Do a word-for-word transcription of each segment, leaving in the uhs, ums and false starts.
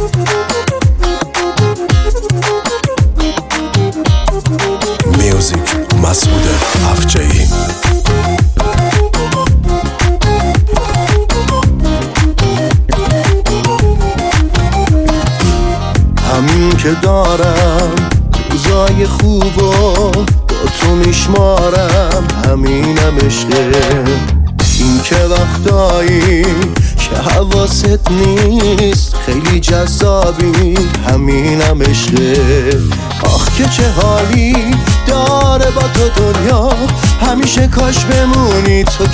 میوزیک مسعود افجعی. همین که دارم روزای خوبو با تو میشمارم، همینم عشقه. این که وقتایی که حواست نیست خیلی جذابی، همینم عشقه. آخ که چه حالی داره با تو دنیا، همیشه کاش بمونی تو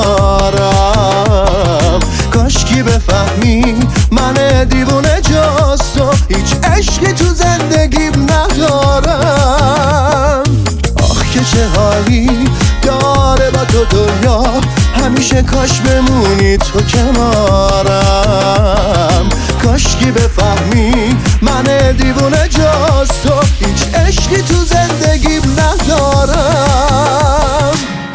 کنارم. کاش کی بفهمی من دیوونه جاست و هیچ عشقی تو زندگیم ندارم. آخ که چه حالی داره با تو دنیا، همیشه کاش بمونی تو کنارم. کاش کی بفهمی من دیوونه جاست و هیچ عشقی تو زندگیم ندارم.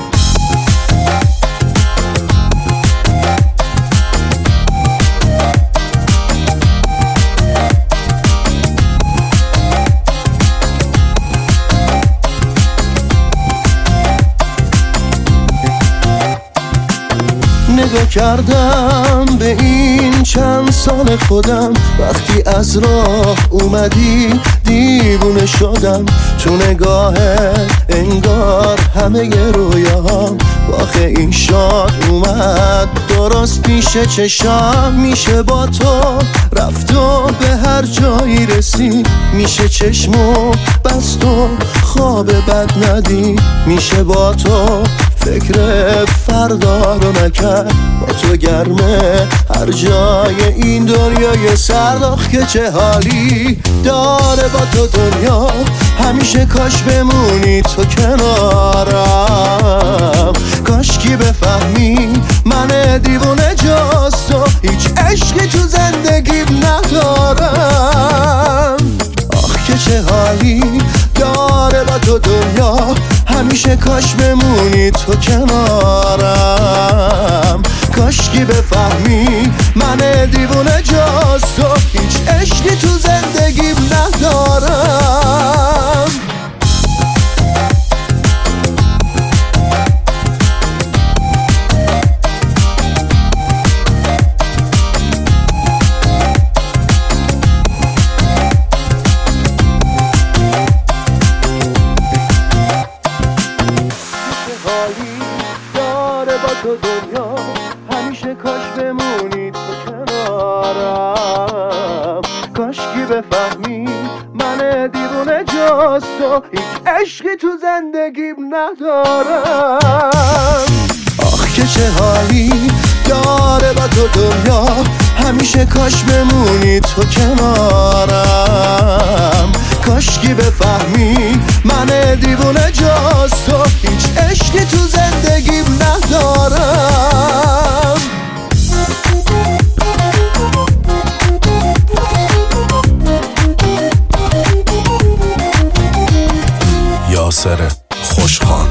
نگاه کردم به این چند سال خودم، وقتی از راه اومدی دیوونه شدم. تو نگاهت انگار همه رویاهام واقع این شاد اومد درست پیش چشم. میشه با تو رفت و به هر جایی رسید، میشه چشمو بست و خواب بد ندی. میشه با تو فکر فردا رو نکرد، با تو گرمه هر جای این دنیای سرد. آخ که چه حالی داره با تو دنیا، همیشه کاش بمونی تو کنارم. کاش کی بفهمی من دیوونه جاست و هیچ عشقی تو زندگیم ندارم. آخ که چه حالی داره با تو دنیا، همیشه کاش بمونی تو کنارم. کاش کی بفهمی من دیوونه جاست و هیچ عشقی تو زندگیم ندارم. تو دنیا همیشه کاش بمونی تو کنارم. کاش کی بفهمی من دیوونه جاست و هیچ عشقی تو زندگیم ندارم. آخ که چه حالی داره با تو دنیا، همیشه کاش بمونی تو کنارم. کاش کی بفهمی من دیوونه جاست و هیچ عشقی تو زندگیم ندارم. یاسر خوشخوان.